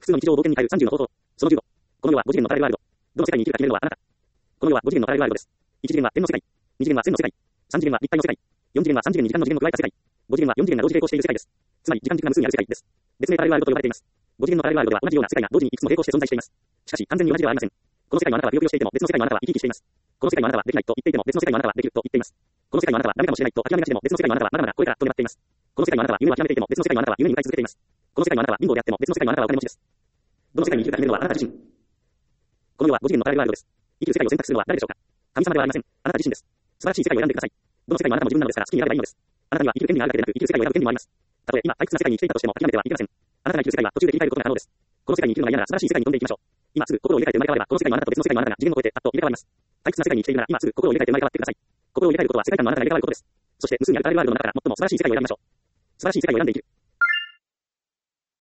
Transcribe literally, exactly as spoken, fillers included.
複数の日常を同点に変えるさんじゅうの方法。そのじゅうご。この世はご次元のパラレルワールド。どの世界に生きるか決めるのはあなた。この世はご次元のパラレルワールドです。いち次元は点の世界。に次元は線の世界。さん次元は立体の世界。よん次元はさん次元に時間の次元を加えた世界。ご次元はよん次元が同時並行している世界です。つまり時間的な無数にある世界です。別名パラレルワールドと呼ばれています。ご次元のパラレルワールドでは同じような世界が同時にいくつも並行して存在しています。しかし完全に同じではありません。この世界のあなたはぷよぷよしていても別の世界のあなたは生き生きしています。この世界のあなたはできないと言っていても別の世界のあなたはできると言っています。この世界のあなたはダメかもしれないと諦めがちでも別の世界のあなたはまだまだこれからと願っています。この世界のあなたは夢を諦めていても別の世界のあなたは夢に向かい続けています。この世界のあなたは貧乏であっても別の世界のあなたはお金持ちです。どの世界に生きるか決めるのはあなた自身。この世はご次元のパラレルワールドです。生きる世界を選択するのは誰でしょうか。神様ではありません。あなた自身です。素晴らしい世界を選んでください。どの世界もあなたも自分なのですから好きに選べばいいのです。あなたには生きる権利があるだけでなく生きる世界を選ぶ権利もあります。たとえ今退屈な世界に生きていたとしても諦めてはいけません。あなたが生きる世界は途中で切り替えることが可能です。この世界に生きるのが嫌なら素晴らしい世界に飛んでいきましょう。今すぐ心を入れ替えて生まれ変わればこの世界のあなたと別の世界のあなたが次元を超えてパッと入れ替わります。退屈な世界に生きているなら今すぐ心を入れ替えて生まれ変わってください。心を入れ替えることは世界観のあなたが入れ替わることです。そして無数にあるパラレルワールドの中から最も素晴らしい世界を選びましょう。素晴らしい世界を選んで生きる。